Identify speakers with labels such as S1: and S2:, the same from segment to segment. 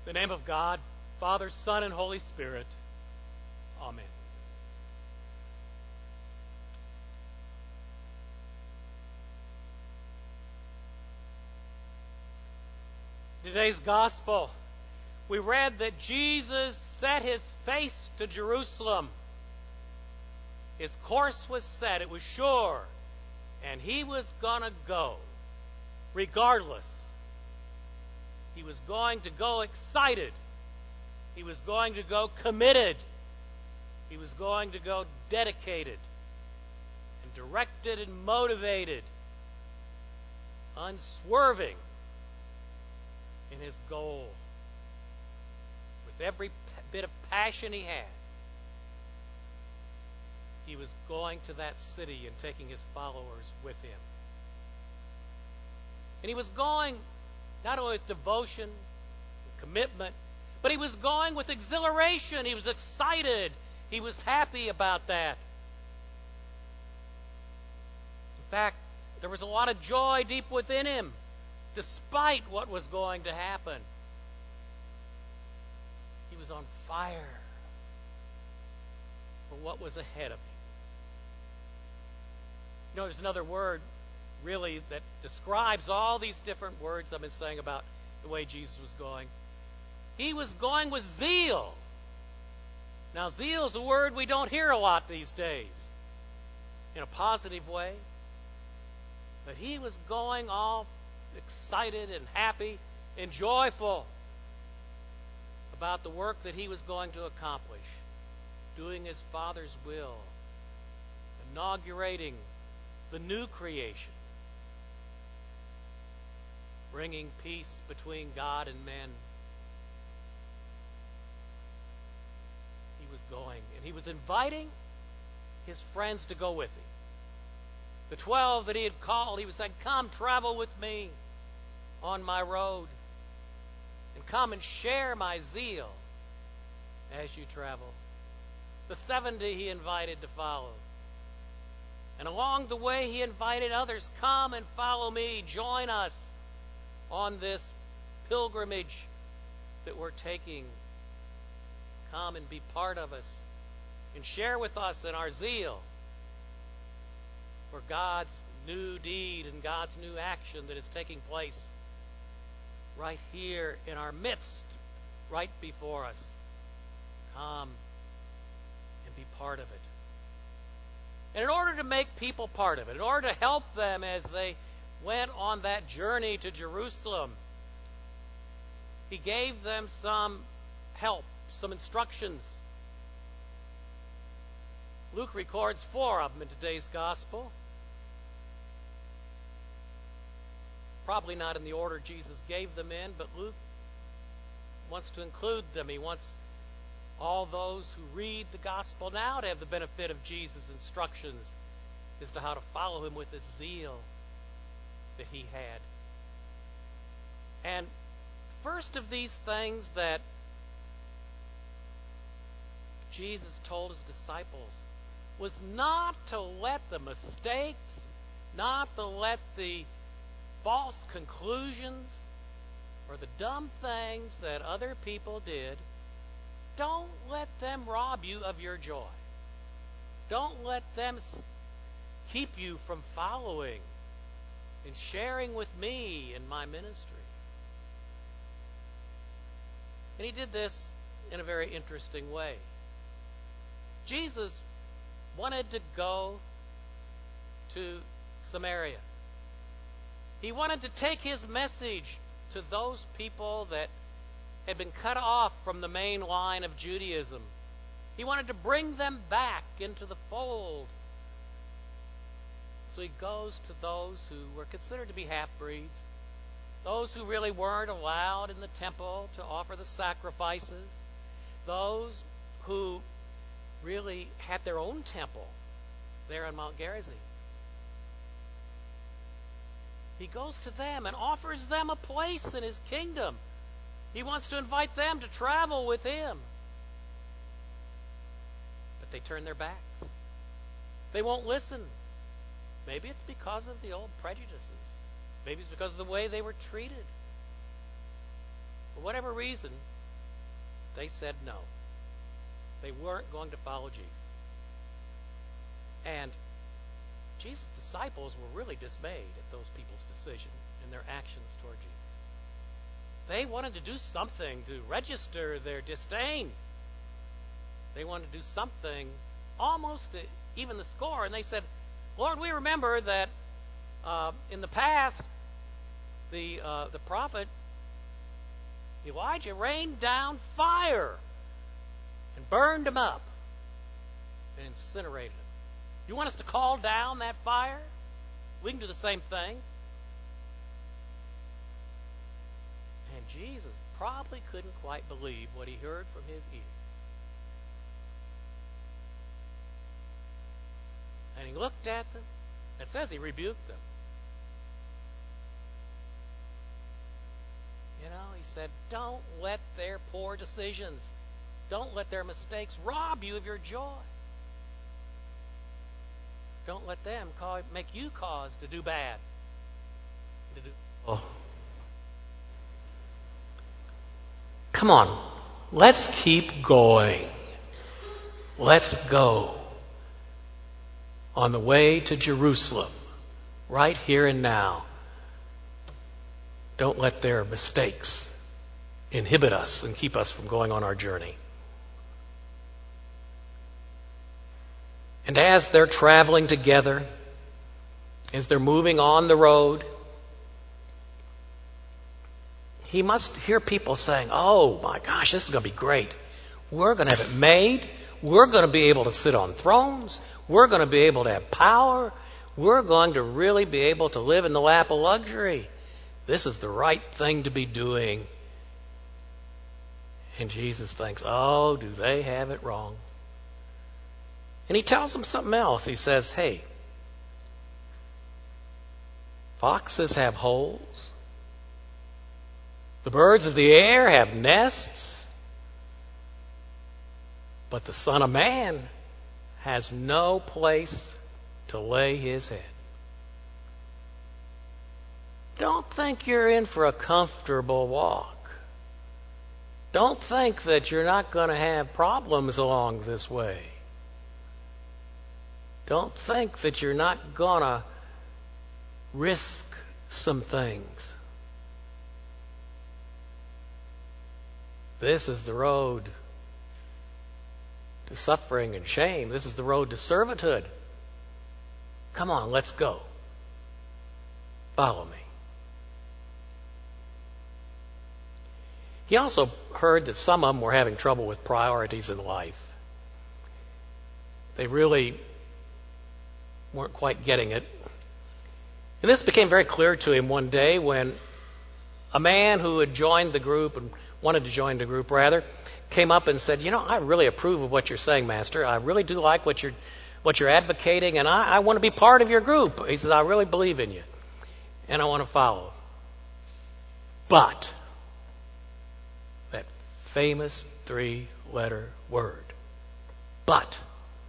S1: In the name of God, Father, Son, and Holy Spirit. Amen. Today's gospel, we read that Jesus set his face to Jerusalem. His course was set, it was sure, and he was going to go, regardless. He was going to go excited. He was going to go committed. He was going to go dedicated and directed and motivated, unswerving in his goal. With every bit of passion he had, he was going to that city and taking his followers with him. And he was going not only with devotion and commitment, but he was going with exhilaration. He was excited. He was happy about that. In fact, there was a lot of joy deep within him, despite what was going to happen. He was on fire for what was ahead of him. You know, there's another word, really, that describes all these different words I've been saying about the way Jesus was going. He was going with zeal. Now, zeal is a word we don't hear a lot these days in a positive way. But he was going all excited and happy and joyful about the work that he was going to accomplish, doing his Father's will, inaugurating the new creation, bringing peace between God and men. He was going, and he was inviting his friends to go with him. The 12 that he had called, he was saying, come travel with me on my road, and come and share my zeal as you travel. The 70 he invited to follow. And along the way he invited others, come and follow me, join us on this pilgrimage that we're taking. Come and be part of us and share with us in our zeal for God's new deed and God's new action that is taking place right here in our midst, right before us. Come and be part of it. And in order to make people part of it, in order to help them as they went on that journey to Jerusalem, he gave them some help, some instructions. Luke records 4 of them in today's gospel. Probably not in the order Jesus gave them in, but Luke wants to include them. He wants all those who read the gospel now to have the benefit of Jesus' instructions as to how to follow him with this zeal that he had. And first of these things that Jesus told his disciples was not to let the mistakes, not to let the false conclusions or the dumb things that other people did, don't let them rob you of your joy. Don't let them keep you from following and sharing with me in my ministry. And he did this in a very interesting way. Jesus wanted to go to Samaria. He wanted to take his message to those people that had been cut off from the main line of Judaism. He wanted to bring them back into the fold. So he goes to those who were considered to be half-breeds, those who really weren't allowed in the temple to offer the sacrifices, those who really had their own temple there on Mount Gerizim. He goes to them and offers them a place in his kingdom. He wants to invite them to travel with him. But they turn their backs. They won't listen. Maybe it's because of the old prejudices. Maybe it's because of the way they were treated. For whatever reason, They said no. They weren't going to follow Jesus. And Jesus' disciples were really dismayed at those people's decision and their actions toward Jesus. They wanted to do something to register their disdain. They wanted to do something almost to even the score. And they said, Lord, we remember that in the past, the prophet Elijah rained down fire and burned them up and incinerated them. You want us to call down that fire? We can do the same thing. And Jesus probably couldn't quite believe what he heard from his ears. And he looked at them. It says he rebuked them. You know, he said, don't let their poor decisions, don't let their mistakes rob you of your joy. Don't let them make you cause to do bad. Oh. Come on, let's keep going. Let's go on the way to Jerusalem, right here and now. Don't let their mistakes inhibit us and keep us from going on our journey. And as they're traveling together, as they're moving on the road, he must hear people saying, oh my gosh, this is going to be great. We're going to have it made. We're going to be able to sit on thrones. We're going to be able to have power. We're going to really be able to live in the lap of luxury. This is the right thing to be doing. And Jesus thinks, oh, do they have it wrong? And he tells them something else. He says, hey, foxes have holes. The birds of the air have nests. But the Son of Man has no place to lay his head. Don't think you're in for a comfortable walk. Don't think that you're not going to have problems along this way. Don't think that you're not going to risk some things. This is the road to suffering and shame. This is the road to servanthood. Come on, let's go. Follow me. He also heard that some of them were having trouble with priorities in life. They really weren't quite getting it. And this became very clear to him one day when a man who had joined the group, and wanted to join the group rather, came up and said, you know, I really approve of what you're saying, Master. I really do like what you're advocating, and I want to be part of your group. He says, I really believe in you, and I want to follow. But that famous 3-letter word, but.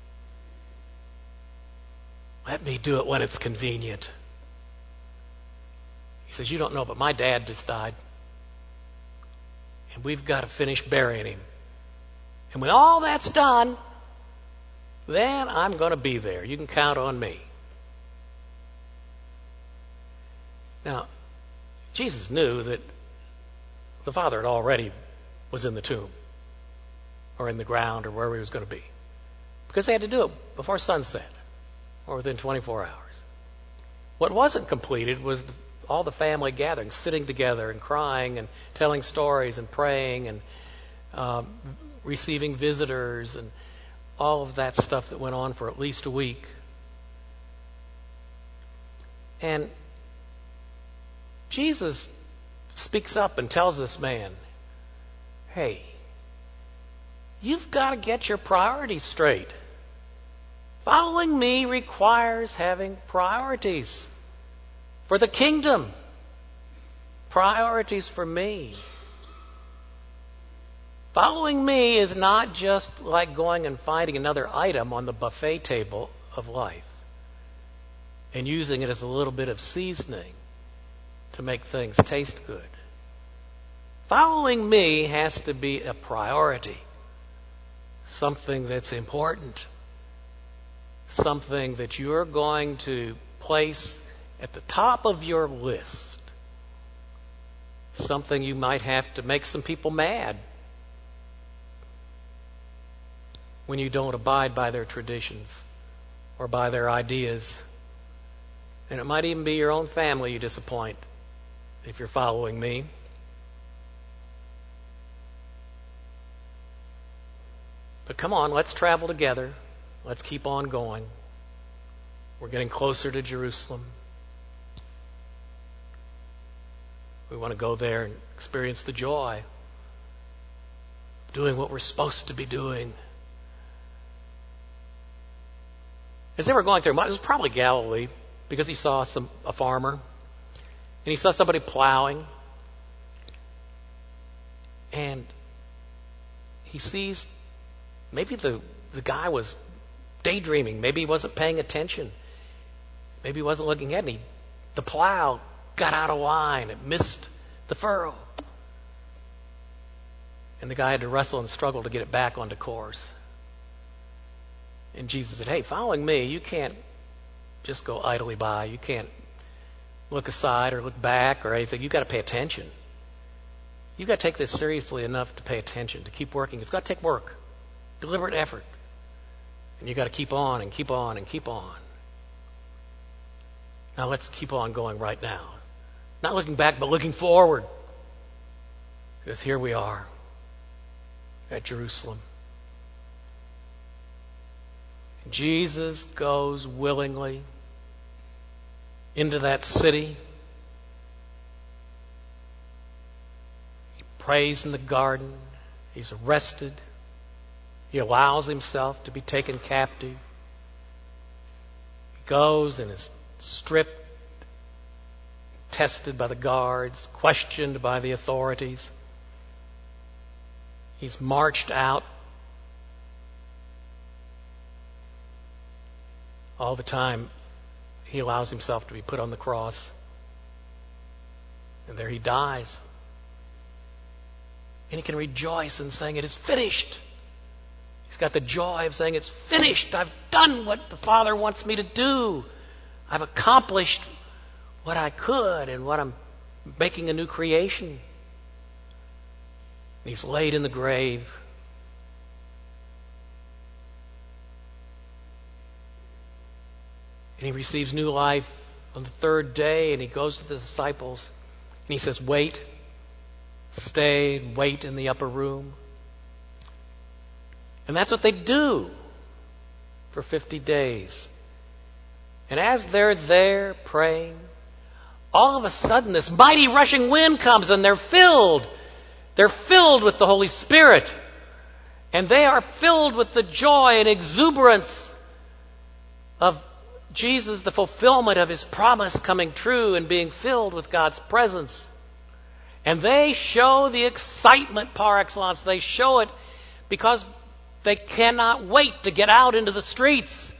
S1: Let me do it when it's convenient. He says, you don't know, but my dad just died. And we've got to finish burying him. And when all that's done, then I'm going to be there. You can count on me. Now, Jesus knew that the Father had already was in the tomb or in the ground or wherever he was going to be, because they had to do it before sunset or within 24 hours. What wasn't completed was all the family gathering, sitting together and crying and telling stories and praying and receiving visitors and all of that stuff that went on for at least a week. And Jesus speaks up and tells this man, hey, you've got to get your priorities straight. Following me requires having priorities for the kingdom. Priorities for me. Following me is not just like going and finding another item on the buffet table of life and using it as a little bit of seasoning to make things taste good. Following me has to be a priority, something that's important, something that you're going to place at the top of your list, something you might have to make some people mad when you don't abide by their traditions or by their ideas. And it might even be your own family you disappoint if you're following me. But come on, let's travel together. Let's keep on going. We're getting closer to Jerusalem. We want to go there and experience the joy of doing what we're supposed to be doing. As they were going through, it was probably Galilee, because he saw a farmer, and he saw somebody plowing, and he sees maybe the guy was daydreaming. Maybe he wasn't paying attention. Maybe he wasn't looking ahead. And the plow got out of line. It missed the furrow. And the guy had to wrestle and struggle to get it back onto course. And Jesus said, hey, following me, you can't just go idly by. You can't look aside or look back or anything. You've got to pay attention. You've got to take this seriously enough to pay attention, to keep working. It's got to take work. Deliberate effort. And you've got to keep on and keep on and keep on. Now let's keep on going right now. Not looking back, but looking forward. Because here we are at Jerusalem. And Jesus goes willingly into that city. He prays in the garden. He's arrested. He allows himself to be taken captive. He goes and is stripped, tested by the guards, questioned by the authorities. He's marched out. All the time, he allows himself to be put on the cross. And there he dies. And he can rejoice in saying, it is finished. He's got the joy of saying, it's finished. I've done what the Father wants me to do. I've accomplished what I could and what I'm making a new creation. And he's laid in the grave. And he receives new life on the third day, and he goes to the disciples and he says, wait, stay, wait in the upper room. And that's what they do for 50 days. And as they're there praying, all of a sudden this mighty rushing wind comes and they're filled. They're filled with the Holy Spirit. And they are filled with the joy and exuberance of Jesus, the fulfillment of his promise coming true and being filled with God's presence. And they show the excitement par excellence. They show it because they cannot wait to get out into the streets.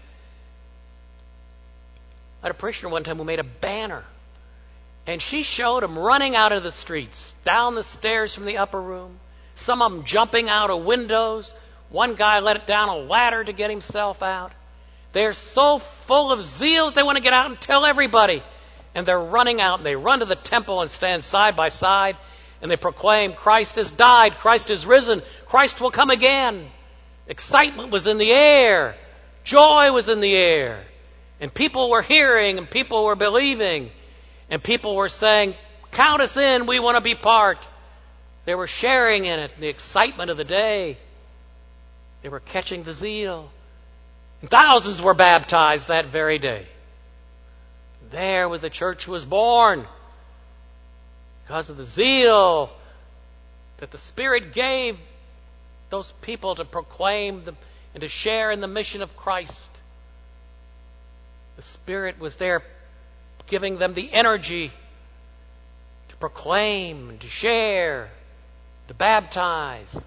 S1: I had a parishioner one time who made a banner. And she showed them running out of the streets, down the stairs from the upper room. Some of them jumping out of windows. One guy let it down a ladder to get himself out. They're so full of zeal that they want to get out and tell everybody. And they're running out, and they run to the temple and stand side by side. And they proclaim, Christ has died, Christ is risen, Christ will come again. Excitement was in the air. Joy was in the air. And people were hearing, and people were believing. And people were saying, count us in, we want to be part. They were sharing in it, the excitement of the day. They were catching the zeal. And thousands were baptized that very day. There where the church was born, because of the zeal that the Spirit gave those people to proclaim and to share in the mission of Christ. The Spirit was there giving them the energy to proclaim and to share, to baptize.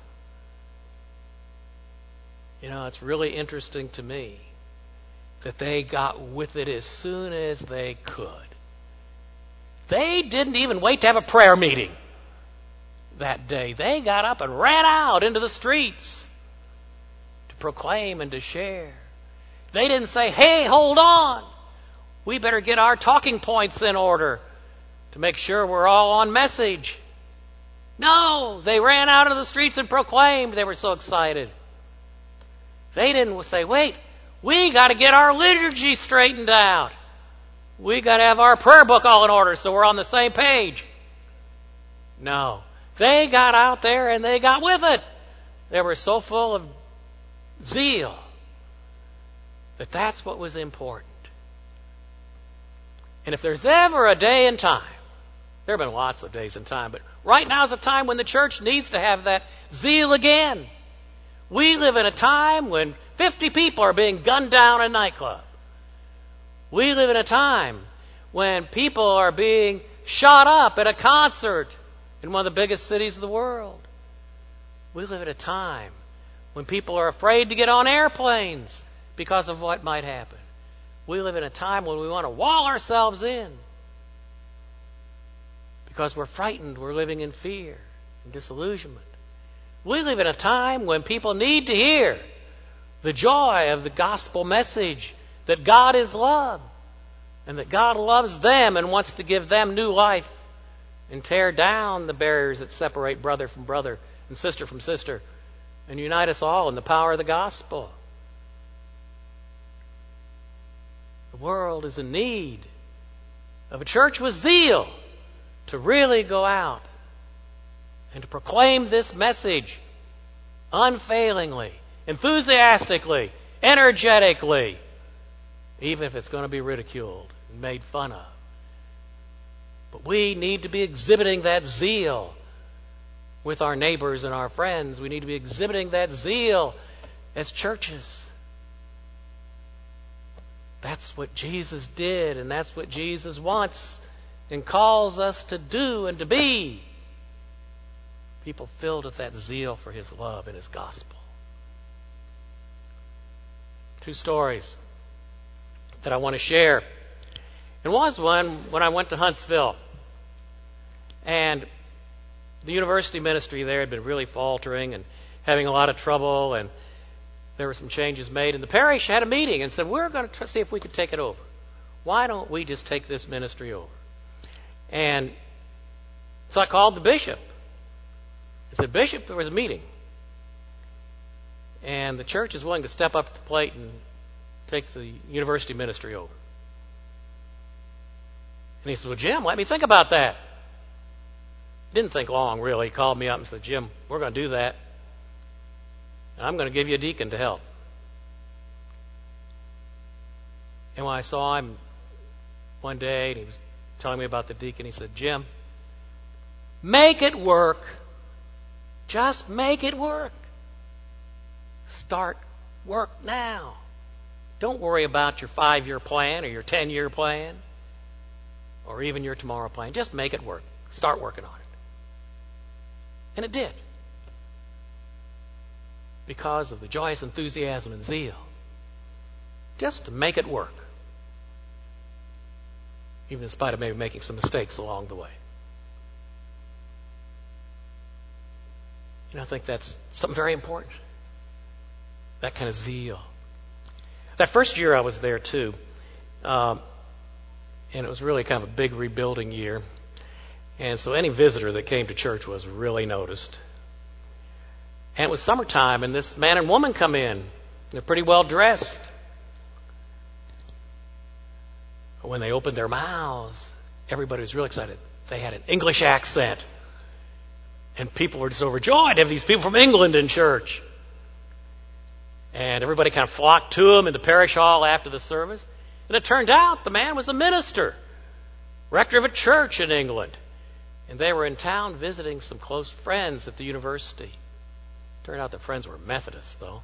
S1: You know, it's really interesting to me that they got with it as soon as they could. They didn't even wait to have a prayer meeting. that day. They got up and ran out into the streets to proclaim and to share. They didn't say, hey, hold on. We better get our talking points in order to make sure we're all on message. No, they ran out into the streets and proclaimed. They were so excited. They didn't say, wait, we got to get our liturgy straightened out. We got to have our prayer book all in order so we're on the same page. No, they got out there and they got with it. They were so full of zeal that that's what was important. And if there's ever a day and time, there have been lots of days and time, but right now is a time when the church needs to have that zeal again. We live in a time when 50 people are being gunned down in a nightclub. We live in a time when people are being shot up at a concert in one of the biggest cities of the world. We live at a time when people are afraid to get on airplanes because of what might happen. We live in a time when we want to wall ourselves in because we're frightened, we're living in fear and disillusionment. We live in a time when people need to hear the joy of the gospel message that God is love and that God loves them and wants to give them new life and tear down the barriers that separate brother from brother and sister from sister and unite us all in the power of the gospel. The world is in need of a church with zeal to really go out and to proclaim this message unfailingly, enthusiastically, energetically, even if it's going to be ridiculed and made fun of. But we need to be exhibiting that zeal with our neighbors and our friends. We need to be exhibiting that zeal as churches. That's what Jesus did, and that's what Jesus wants and calls us to do and to be. People filled with that zeal for His love and His gospel. 2 stories that I want to share. And one was one when I went to Huntsville. And the university ministry there had been really faltering and having a lot of trouble, and there were some changes made. And the parish had a meeting and said, we're going to see if we could take it over. Why don't we just take this ministry over? And so I called the bishop. I said, Bishop, there was a meeting. And the church is willing to step up to the plate and take the university ministry over. And he said, well, Jim, let me think about that. Didn't think long, really. He called me up and said, Jim, we're going to do that. And I'm going to give you a deacon to help. And when I saw him one day, and he was telling me about the deacon, he said, Jim, make it work. Just make it work. Start work now. Don't worry about your 5-year plan or your 10-year plan or even your tomorrow plan. Just make it work. Start working on it. And it did. Because of the joyous enthusiasm and zeal. Just to make it work. Even in spite of maybe making some mistakes along the way. I think that's something very important. That kind of zeal. That first year I was there too. And it was really kind of a big rebuilding year. And so any visitor that came to church was really noticed. And it was summertime, and this man and woman come in. They're pretty well dressed. When they opened their mouths, everybody was really excited. They had an English accent. And people were just overjoyed to have these people from England in church. And everybody kind of flocked to him in the parish hall after the service. And it turned out the man was a minister, rector of a church in England. And they were in town visiting some close friends at the university. Turned out the friends were Methodists, though.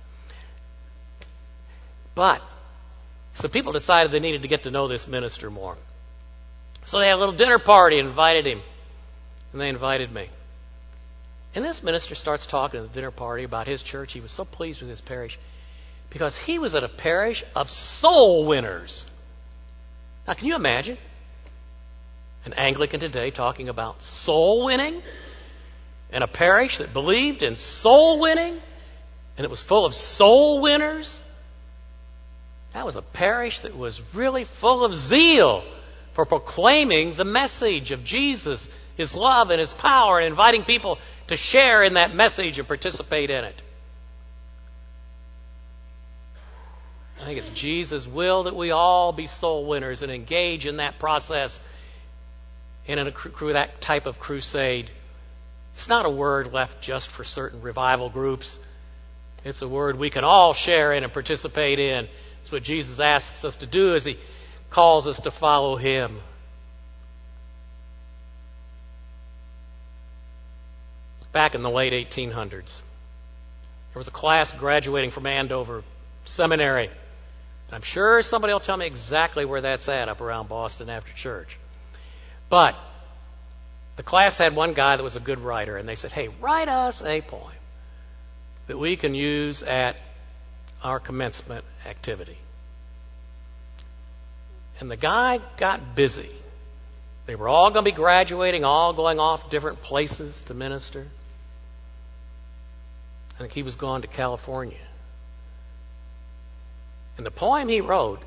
S1: But, so people decided they needed to get to know this minister more. So they had a little dinner party and invited him. And they invited me. And this minister starts talking at the dinner party about his church. He was so pleased with his parish because he was at a parish of soul winners. Now, can you imagine an Anglican today talking about soul winning? and a parish that believed in soul winning, and it was full of soul winners. That was a parish that was really full of zeal for proclaiming the message of Jesus, His love and His power, and inviting people to share in that message and participate in it. I think it's Jesus' will that we all be soul winners and engage in that process and in that type of crusade. It's not a word left just for certain revival groups. It's a word we can all share in and participate in. It's what Jesus asks us to do as He calls us to follow Him. Back in the late 1800s, there was a class graduating from Andover Seminary. I'm sure somebody will tell me exactly where that's at up around Boston after church. But the class had one guy that was a good writer, and they said, hey, write us a poem that we can use at our commencement activity. And the guy got busy. They were all going to be graduating, all going off different places to minister. I think he was going to California. And the poem he wrote,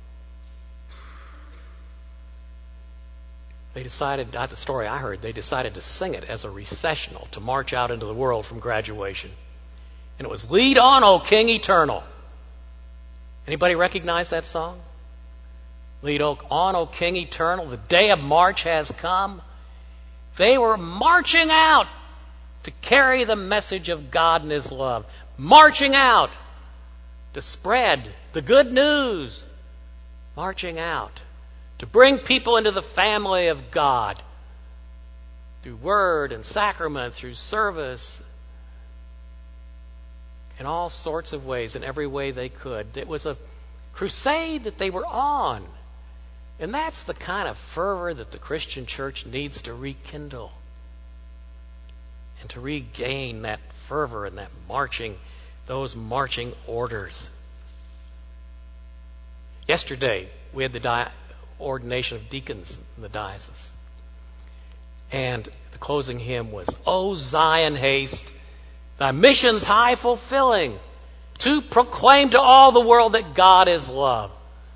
S1: they decided, the story I heard, they decided to sing it as a recessional to march out into the world from graduation. And it was Lead On, O King Eternal. Anybody recognize that song? Lead on, O King Eternal, the day of March has come. They were marching out to carry the message of God and His love. Marching out to spread the good news. Marching out to bring people into the family of God through word and sacrament, through service, in all sorts of ways, in every way they could. It was a crusade that they were on. And that's the kind of fervor that the Christian church needs to rekindle and to regain that fervor and that marching, those marching orders. Yesterday, we had the ordination of deacons in the diocese. And the closing hymn was, O Zion, haste, thy mission's high fulfilling, to proclaim to all the world that God is love.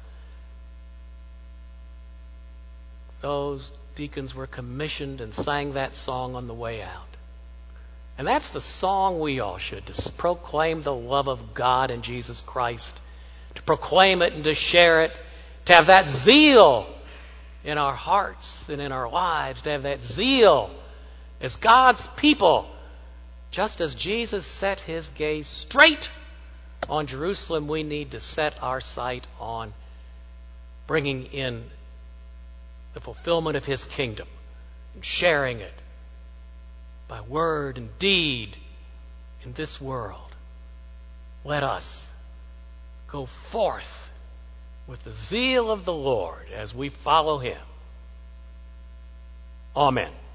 S1: Those deacons were commissioned and sang that song on the way out. And that's the song we all should, to proclaim the love of God in Jesus Christ, to proclaim it and to share it, to have that zeal in our hearts and in our lives, to have that zeal as God's people, just as Jesus set His gaze straight on Jerusalem, we need to set our sight on bringing in the fulfillment of His kingdom and sharing it by word and deed in this world. Let us go forth with the zeal of the Lord as we follow Him. Amen.